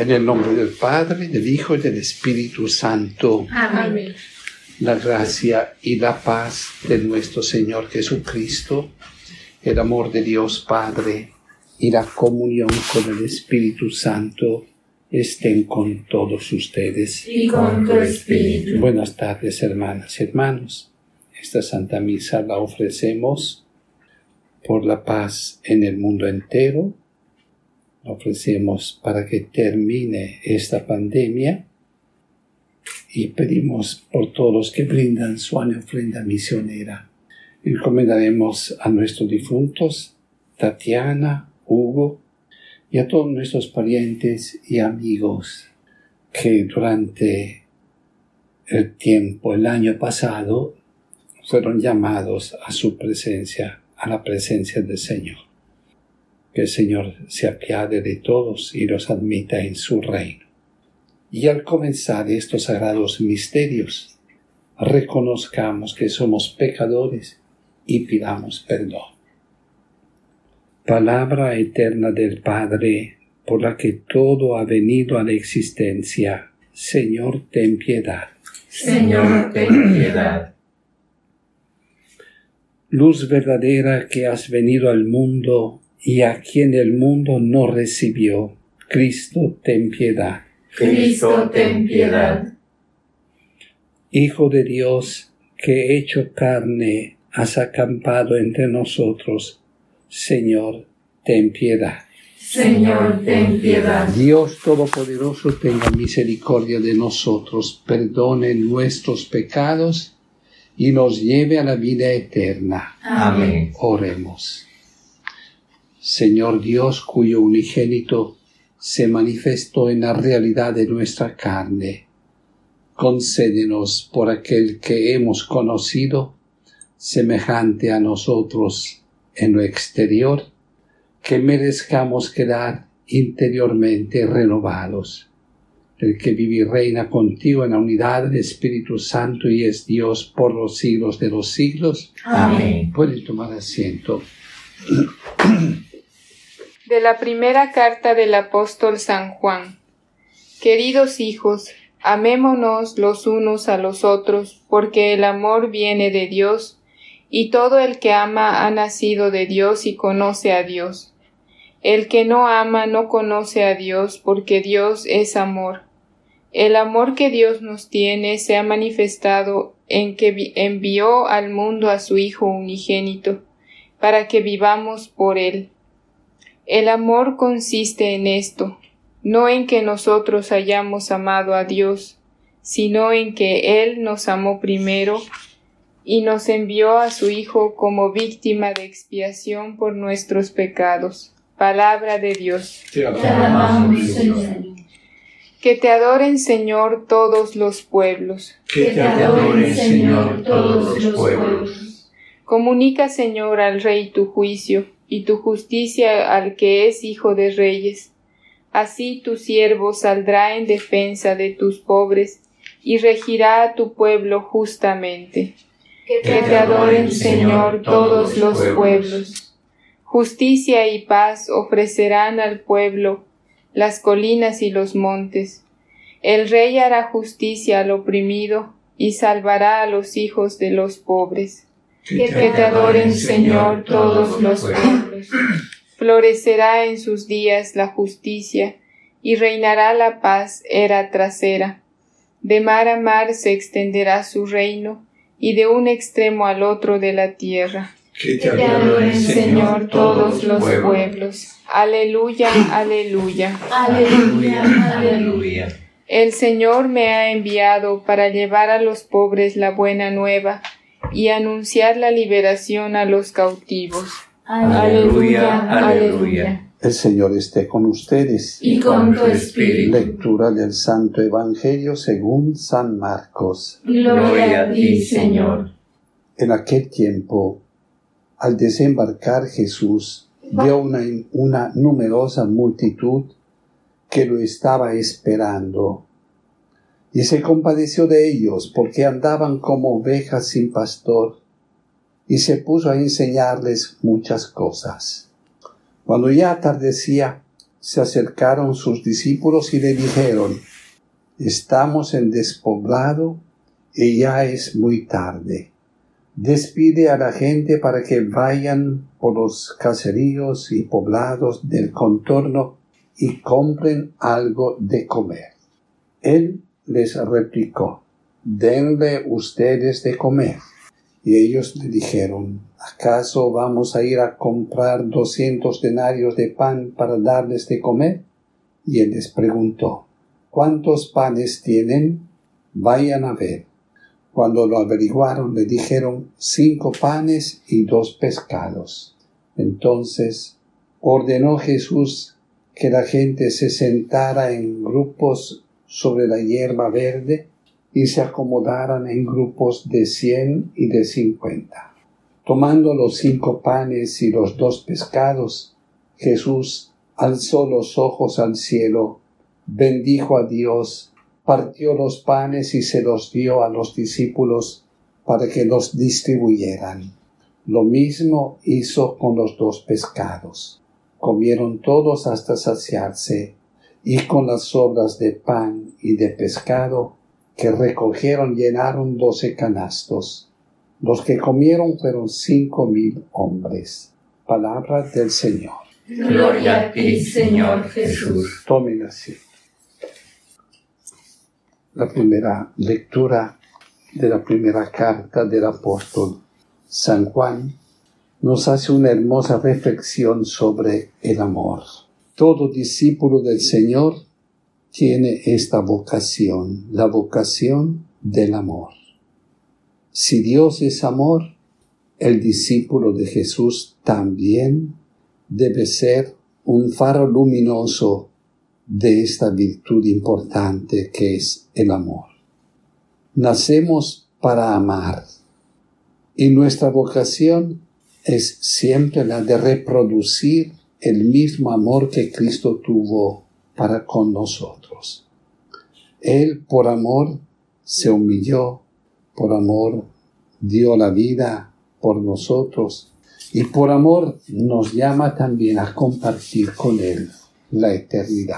En el nombre del Padre, del Hijo y del Espíritu Santo. Amén. La gracia y la paz de nuestro Señor Jesucristo, el amor de Dios Padre y la comunión con el Espíritu Santo estén con todos ustedes. Y con tu espíritu. Buenas tardes, hermanas y hermanos. Esta Santa Misa la ofrecemos por la paz en el mundo entero. La ofrecemos para que termine esta pandemia y pedimos por todos los que brindan su ofrenda misionera. Encomendaremos a nuestros difuntos, Tatiana, Hugo, y a todos nuestros parientes y amigos que durante el año pasado, fueron llamados a su presencia, a la presencia del Señor. Que el Señor se apiade de todos y los admita en su reino. Y al comenzar estos sagrados misterios, reconozcamos que somos pecadores y pidamos perdón. Palabra eterna del Padre, por la que todo ha venido a la existencia. Señor, ten piedad. Señor, ten piedad. Luz verdadera que has venido al mundo y a quien el mundo no recibió. Cristo, ten piedad. Cristo, ten piedad. Hijo de Dios, que hecho carne has acampado entre nosotros. Señor, ten piedad. Señor, ten piedad. Dios Todopoderoso, tenga misericordia de nosotros, perdone nuestros pecados y nos lleve a la vida eterna. Amén. Oremos. Señor Dios, cuyo unigénito se manifestó en la realidad de nuestra carne, concédenos por aquel que hemos conocido, semejante a nosotros en lo exterior, que merezcamos quedar interiormente renovados. El que vive y reina contigo en la unidad del Espíritu Santo y es Dios por los siglos de los siglos. Amén. Pueden tomar asiento. De la primera carta del apóstol San Juan. Queridos hijos, amémonos los unos a los otros, porque el amor viene de Dios, y todo el que ama ha nacido de Dios y conoce a Dios. El que no ama no conoce a Dios, porque Dios es amor. El amor que Dios nos tiene se ha manifestado en que envió al mundo a su Hijo unigénito, para que vivamos por Él. El amor consiste en esto, no en que nosotros hayamos amado a Dios, sino en que Él nos amó primero y nos envió a su Hijo como víctima de expiación por nuestros pecados. Palabra de Dios. Te alabamos, Señor. Que te adoren, Señor, todos los pueblos. Que te adoren, Señor, todos los pueblos. Comunica, Señor, al Rey tu juicio y tu justicia al que es Hijo de Reyes. Así tu siervo saldrá en defensa de tus pobres y regirá a tu pueblo justamente. Que te adoren, Señor, todos los pueblos. Justicia y paz ofrecerán al pueblo las colinas y los montes. El Rey hará justicia al oprimido y salvará a los hijos de los pobres. Que te adoren, Señor, todos los pueblos. Florecerá en sus días la justicia y reinará la paz era tras era. De mar a mar se extenderá su reino y de un extremo al otro de la tierra. Que te adoren, Señor, todos los pueblos. Aleluya, aleluya. Aleluya, aleluya. El Señor me ha enviado para llevar a los pobres la buena nueva y anunciar la liberación a los cautivos. Aleluya, aleluya. El Señor esté con ustedes. Y con tu espíritu. Lectura del Santo Evangelio según San Marcos. Gloria a ti, Señor. En aquel tiempo, al desembarcar Jesús, vio una numerosa multitud que lo estaba esperando, y se compadeció de ellos, porque andaban como ovejas sin pastor, y se puso a enseñarles muchas cosas. Cuando ya atardecía, se acercaron sus discípulos y le dijeron: estamos en despoblado y ya es muy tarde. Despide a la gente para que vayan por los caseríos y poblados del contorno y compren algo de comer. Él les replicó: denle ustedes de comer. Y ellos le dijeron: ¿acaso vamos a ir a comprar 200 denarios de pan para darles de comer? Y él les preguntó: ¿cuántos panes tienen? Vayan a ver. Cuando lo averiguaron, le dijeron: 5 panes y 2 pescados. Entonces ordenó Jesús que la gente se sentara en grupos sobre la hierba verde y se acomodaran en grupos de 100 y de 50. Tomando los 5 panes y los 2 pescados, Jesús alzó los ojos al cielo, bendijo a Dios, partió los panes y se los dio a los discípulos para que los distribuyeran. Lo mismo hizo con los 2 pescados. Comieron todos hasta saciarse, y con las sobras de pan y de pescado que recogieron llenaron 12 canastos. Los que comieron fueron 5,000 hombres. Palabra del Señor. Gloria a ti, Señor Jesús. Tomen asiento. La primera lectura de la primera carta del apóstol San Juan nos hace una hermosa reflexión sobre el amor. Todo discípulo del Señor tiene esta vocación, la vocación del amor. Si Dios es amor, el discípulo de Jesús también debe ser un faro luminoso de esta virtud importante que es el amor. Nacemos para amar y nuestra vocación es siempre la de reproducir el mismo amor que Cristo tuvo para con nosotros. Él por amor se humilló, por amor dio la vida por nosotros y por amor nos llama también a compartir con Él la eternidad.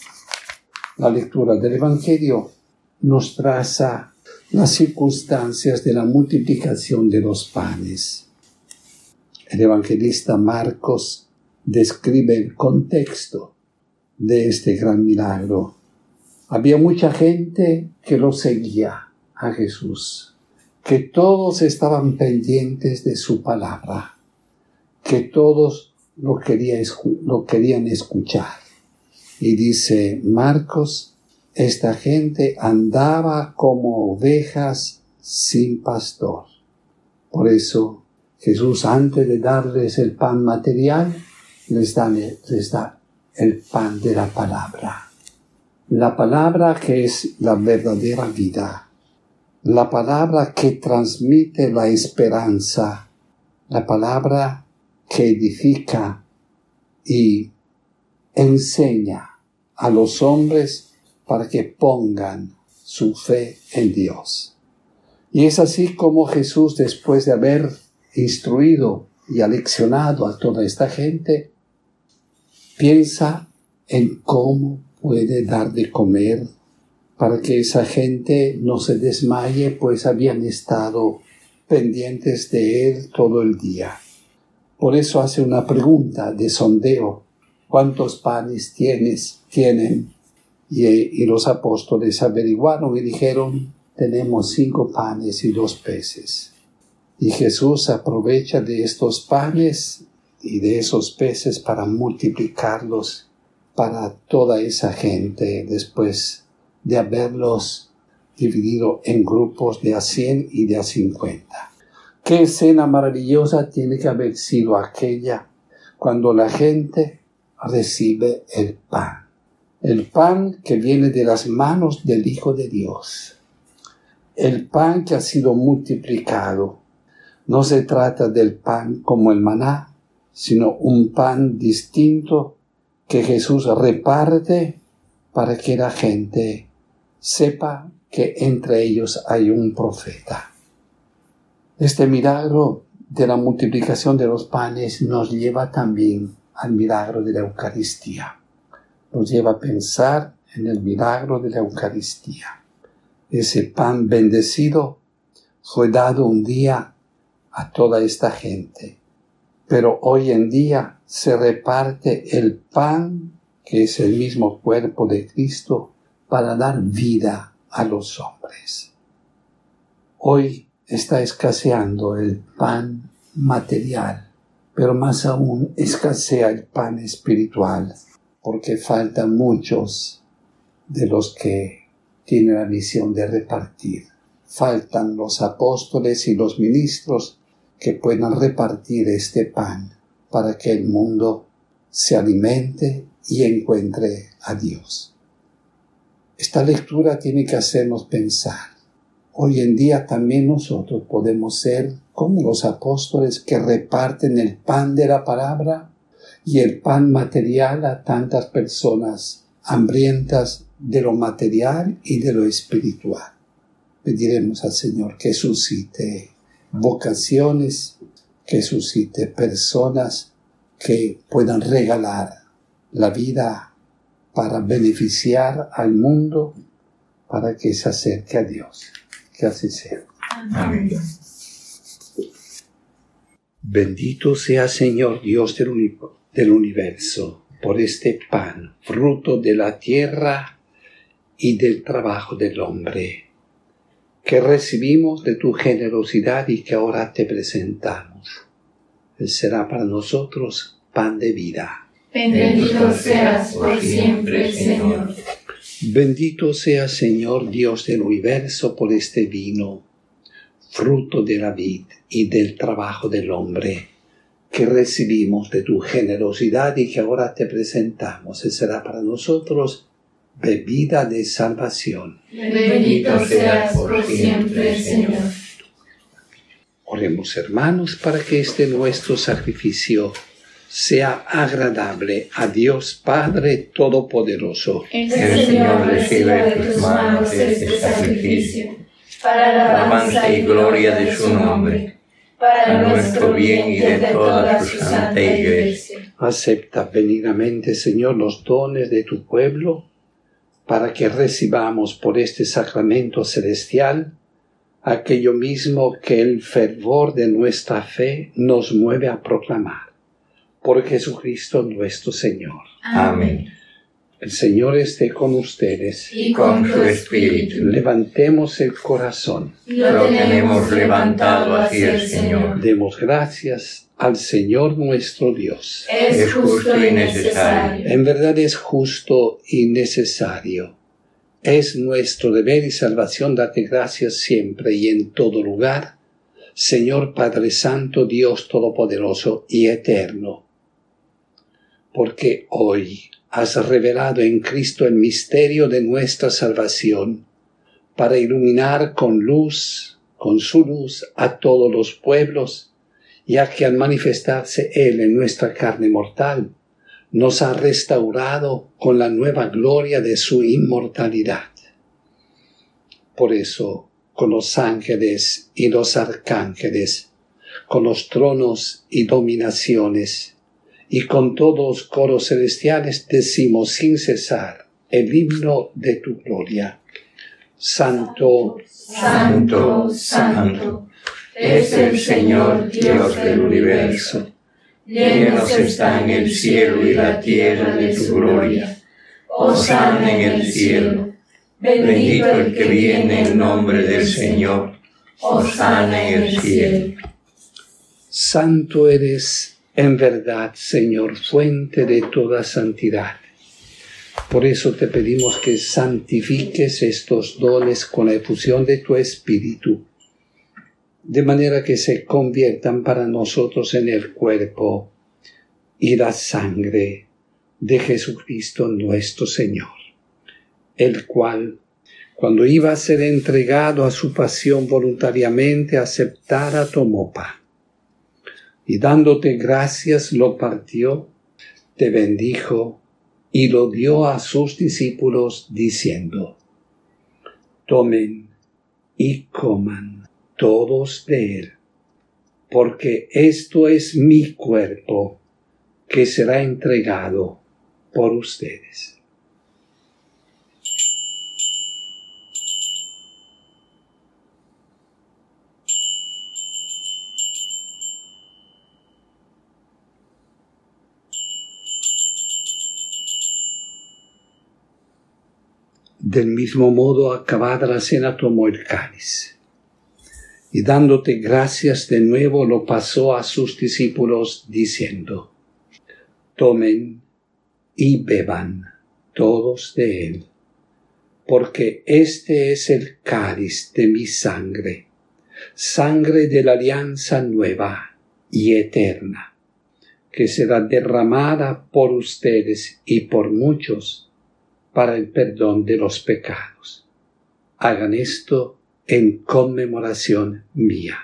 La lectura del Evangelio nos traza las circunstancias de la multiplicación de los panes. El evangelista Marcos describe el contexto de este gran milagro. Había mucha gente que lo seguía a Jesús, que todos estaban pendientes de su palabra, que todos lo querían escuchar. Y dice Marcos: esta gente andaba como ovejas sin pastor. Por eso Jesús, antes de darles el pan material, les da el pan de la palabra. La palabra que es la verdadera vida. La palabra que transmite la esperanza. La palabra que edifica y enseña a los hombres para que pongan su fe en Dios. Y es así como Jesús, después de haber instruido y aleccionado a toda esta gente, piensa en cómo puede dar de comer para que esa gente no se desmaye, pues habían estado pendientes de él todo el día. Por eso hace una pregunta de sondeo: ¿cuántos panes tienen? Y los apóstoles averiguaron y dijeron: tenemos 5 panes y 2 peces. Y Jesús aprovecha de estos panes y de esos peces para multiplicarlos para toda esa gente, después de haberlos dividido en grupos de a 100 y de a 50. Qué escena maravillosa tiene que haber sido aquella cuando la gente recibe el pan que viene de las manos del Hijo de Dios, el pan que ha sido multiplicado. No se trata del pan como el maná, sino un pan distinto que Jesús reparte para que la gente sepa que entre ellos hay un profeta. Este milagro de la multiplicación de los panes nos lleva también al milagro de la Eucaristía. nos lleva a pensar en el milagro de la Eucaristía. Ese pan bendecido fue dado un día a toda esta gente, pero hoy en día se reparte el pan, que es el mismo cuerpo de Cristo, para dar vida a los hombres. Hoy está escaseando el pan material, pero más aún escasea el pan espiritual, porque faltan muchos de los que tienen la misión de repartir. Faltan los apóstoles y los ministros que puedan repartir este pan para que el mundo se alimente y encuentre a Dios. Esta lectura tiene que hacernos pensar. Hoy en día también nosotros podemos ser como los apóstoles que reparten el pan de la palabra y el pan material a tantas personas hambrientas de lo material y de lo espiritual. Pediremos al Señor que suscite vocaciones, que suscite personas que puedan regalar la vida para beneficiar al mundo, para que se acerque a Dios. Que así sea. Amén. Bendito sea Señor Dios del universo, por este pan, fruto de la tierra y del trabajo del hombre, que recibimos de tu generosidad y que ahora te presentamos. Él será para nosotros pan de vida. Bendito seas por siempre, Señor. Bendito sea Señor Dios del universo por este vino, fruto de la vid y del trabajo del hombre, que recibimos de tu generosidad y que ahora te presentamos. Él será para nosotros bebida de salvación. Bendito seas por siempre, Señor. Oremos, hermanos, para que este nuestro sacrificio sea agradable a Dios Padre Todopoderoso. El Señor reciba de tus manos este sacrificio, para la alabanza y gloria de su nombre, para nuestro bien y de toda su santa Iglesia. Acepta benignamente, Señor, los dones de tu pueblo, para que recibamos por este sacramento celestial aquello mismo que el fervor de nuestra fe nos mueve a proclamar. Por Jesucristo nuestro Señor. Amén. El Señor esté con ustedes. Y con su espíritu. Levantemos el corazón. Lo tenemos levantado hacia el Señor. Demos gracias al Señor nuestro Dios. Es justo y necesario. En verdad es justo y necesario. Es nuestro deber y salvación darte gracias siempre y en todo lugar, Señor Padre Santo, Dios Todopoderoso y Eterno. Porque hoy has revelado en Cristo el misterio de nuestra salvación, para iluminar con su luz a todos los pueblos, ya que al manifestarse Él en nuestra carne mortal, nos ha restaurado con la nueva gloria de su inmortalidad. Por eso, con los ángeles y los arcángeles, con los tronos y dominaciones, y con todos los coros celestiales decimos sin cesar el himno de tu gloria. Santo, Santo, Santo, es el Señor Dios del universo. Llenos están el cielo y la tierra de tu gloria. Hosana en el cielo. Bendito el que viene en nombre del Señor. Hosana en el cielo. Santo eres en verdad, Señor, fuente de toda santidad. Por eso te pedimos que santifiques estos dones con la efusión de tu Espíritu, de manera que se conviertan para nosotros en el cuerpo y la sangre de Jesucristo nuestro Señor, el cual, cuando iba a ser entregado a su pasión voluntariamente, aceptara, tomó pan, y dándote gracias lo partió, te bendijo y lo dio a sus discípulos diciendo: tomen y coman todos de él, porque esto es mi cuerpo que será entregado por ustedes. Del mismo modo, acabada la cena, tomó el cáliz y dándote gracias de nuevo lo pasó a sus discípulos diciendo: tomen y beban todos de él, porque este es el cáliz de mi sangre, sangre de la alianza nueva y eterna, que será derramada por ustedes y por muchos para el perdón de los pecados. Hagan esto en conmemoración mía.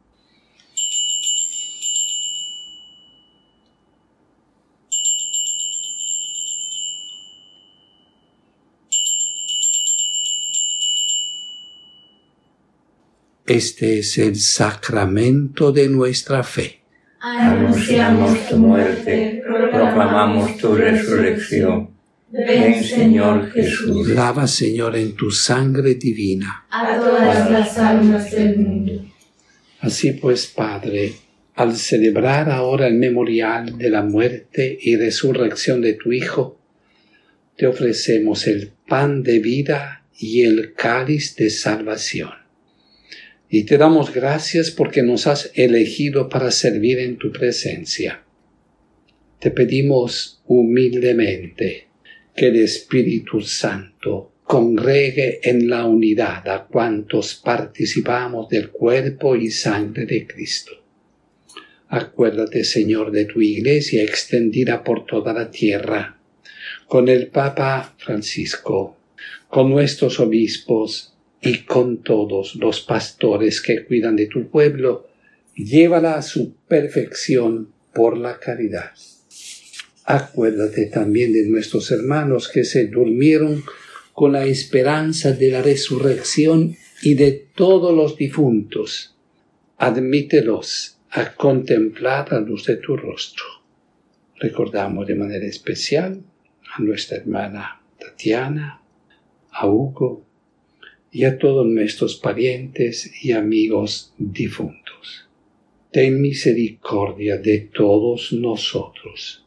Este es el sacramento de nuestra fe. Anunciamos tu muerte, proclamamos tu resurrección. Ven, Señor Jesús. Lava, Señor, en tu sangre divina A todas las almas del mundo. Así pues, Padre, al celebrar ahora el memorial de la muerte y resurrección de tu Hijo, te ofrecemos el pan de vida y el cáliz de salvación. Y te damos gracias porque nos has elegido para servir en tu presencia. Te pedimos humildemente que el Espíritu Santo congregue en la unidad a cuantos participamos del cuerpo y sangre de Cristo. Acuérdate, Señor, de tu Iglesia extendida por toda la tierra, con el Papa Francisco, con nuestros obispos y con todos los pastores que cuidan de tu pueblo. Llévala a su perfección por la caridad. Acuérdate también de nuestros hermanos que se durmieron con la esperanza de la resurrección y de todos los difuntos. Admítelos a contemplar la luz de tu rostro. Recordamos de manera especial a nuestra hermana Tatiana, a Hugo y a todos nuestros parientes y amigos difuntos. Ten misericordia de todos nosotros.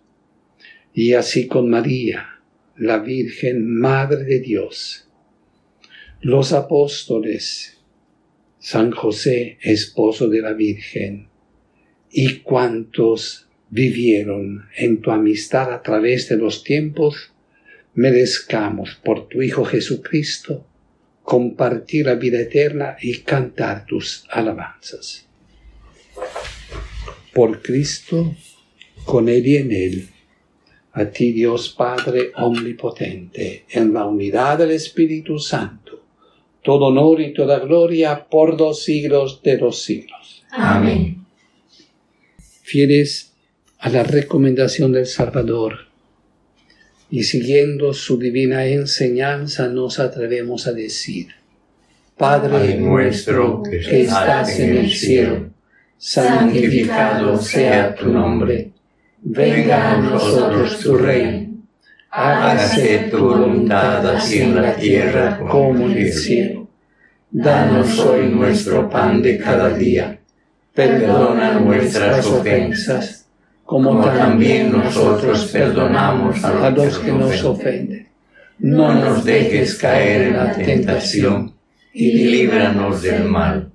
Y así con María, la Virgen Madre de Dios, los apóstoles, San José, esposo de la Virgen, y cuantos vivieron en tu amistad a través de los tiempos, merezcamos por tu Hijo Jesucristo compartir la vida eterna y cantar tus alabanzas. Por Cristo, con Él y en Él, a ti, Dios Padre omnipotente, en la unidad del Espíritu Santo, todo honor y toda gloria por los siglos de los siglos. Amén. Fieles a la recomendación del Salvador y siguiendo su divina enseñanza, nos atrevemos a decir: Padre nuestro que estás en el cielo, santificado sea tu nombre. Venga a nosotros tu reino. Hágase tu voluntad así en la tierra como en el cielo. Danos hoy nuestro pan de cada día. Perdona nuestras ofensas, como también nosotros perdonamos a los que nos ofenden. No nos dejes caer en la tentación y líbranos del mal.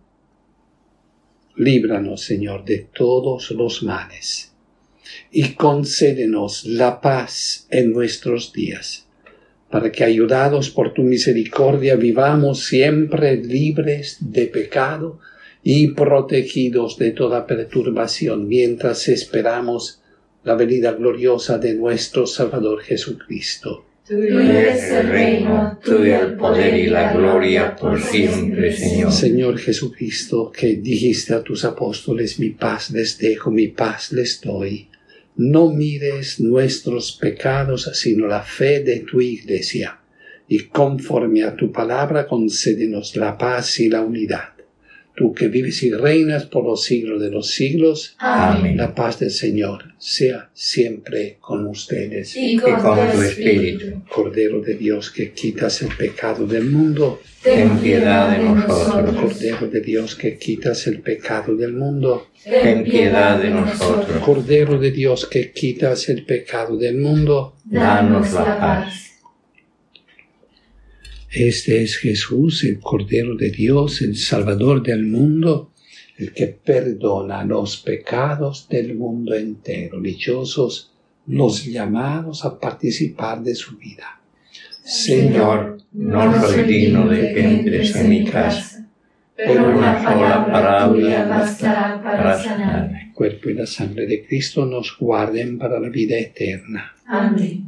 Líbranos, Señor, de todos los males, y concédenos la paz en nuestros días, para que, ayudados por tu misericordia, vivamos siempre libres de pecado y protegidos de toda perturbación, mientras esperamos la venida gloriosa de nuestro Salvador Jesucristo. Tuyo es el reino, tuyo el poder y la gloria por siempre, Señor. Señor Jesucristo, que dijiste a tus apóstoles: mi paz les dejo, mi paz les doy. No mires nuestros pecados, sino la fe de tu Iglesia, y conforme a tu palabra concédenos la paz y la unidad. Tú que vives y reinas por los siglos de los siglos. Amén. La paz del Señor sea siempre con ustedes. Y con tu espíritu. Cordero de Dios, que quitas el pecado del mundo, Ten piedad de nosotros. Cordero de Dios, que quitas el pecado del mundo, Ten piedad de nosotros. Cordero de Dios, que quitas el pecado del mundo, Danos la paz. Este es Jesús, el Cordero de Dios, el Salvador del mundo, el que perdona los pecados del mundo entero. Dichosos los llamados a participar de su vida. Señor, no soy digno de que entres en mi casa, pero una sola palabra bastará para sanarme. El cuerpo y la sangre de Cristo nos guarden para la vida eterna. Amén.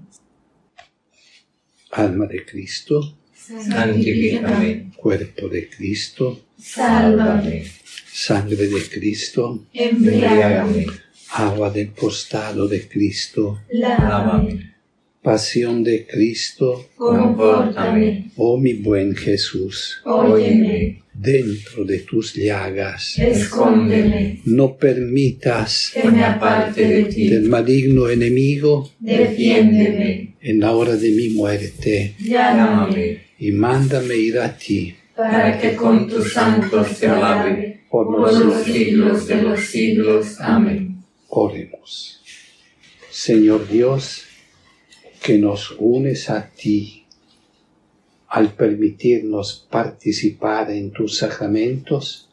Alma de Cristo, Santifícame. cuerpo de Cristo, Sálvame. sangre de Cristo, Embriágame. agua del costado de Cristo, Lávame. pasión de Cristo, Confórtame. oh mi buen Jesús, Óyeme. dentro de tus llagas, Escóndeme. no permitas Que me aparte de ti. del maligno enemigo Defiéndeme. en la hora de mi muerte, Llámame. y mándame ir a ti Para que con tus santos te alabe por los siglos de los siglos. Amén. Oremos. Señor Dios, que nos unes a ti al permitirnos participar en tus sacramentos,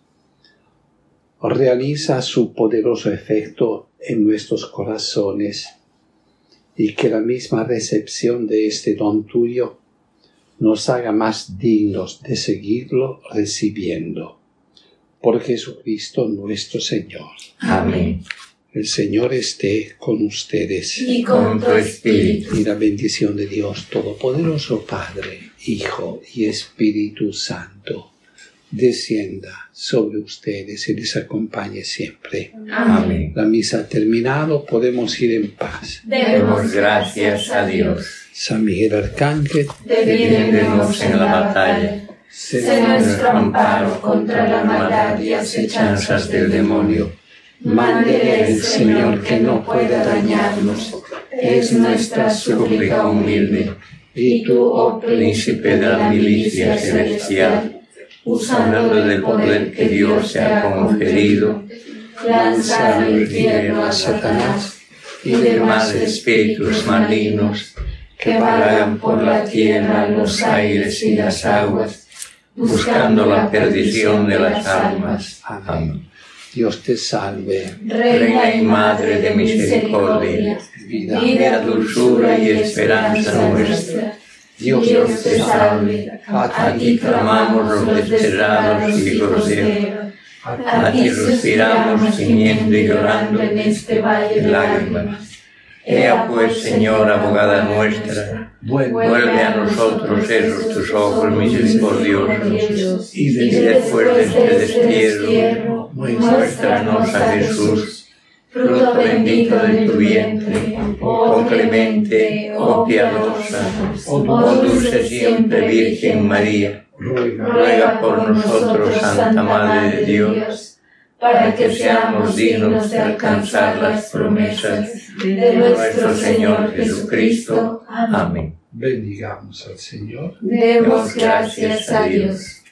realiza su poderoso efecto en nuestros corazones y que la misma recepción de este don tuyo nos haga más dignos de seguirlo recibiendo. Por Jesucristo nuestro Señor. Amén. El Señor esté con ustedes. Y con tu espíritu. Y la bendición de Dios Todopoderoso, Padre, Hijo y Espíritu Santo, descienda sobre ustedes y les acompañe siempre. Amén. La misa ha terminado, podemos ir en paz. Demos gracias a Dios. San Miguel Arcángel, Defiéndenos en la batalla. Sé nuestro amparo contra la maldad y acechanzas del demonio. Mándele el Señor que no pueda dañarnos. Es nuestra súplica humilde. Y tú, oh príncipe de la milicia celestial, usando del poder que Dios te ha conferido, lanza al infierno a Satanás y demás espíritus malignos que vagan por la tierra, los aires y las aguas, buscando la perdición de las almas. Amén. Dios te salve, Reina y Madre de misericordia, vida, dulzura y esperanza nuestra. Dios te salve, a ti clamamos los desterrados hijos de Eva, a ti suspiramos gimiendo y llorando en este valle de lágrimas. Ea pues, Señor, abogada nuestra, vuelve a nosotros esos tus ojos misericordiosos, y después de este destierro, muéstranos a Jesús, fruto bendito de tu vientre, oh clemente, oh piadosa, oh dulce siempre Virgen María, ruega por nosotros, Santa Madre de Dios, para que seamos dignos de alcanzar las promesas de nuestro Señor Jesucristo. Amén. bendigamos al Señor. Demos gracias a Dios.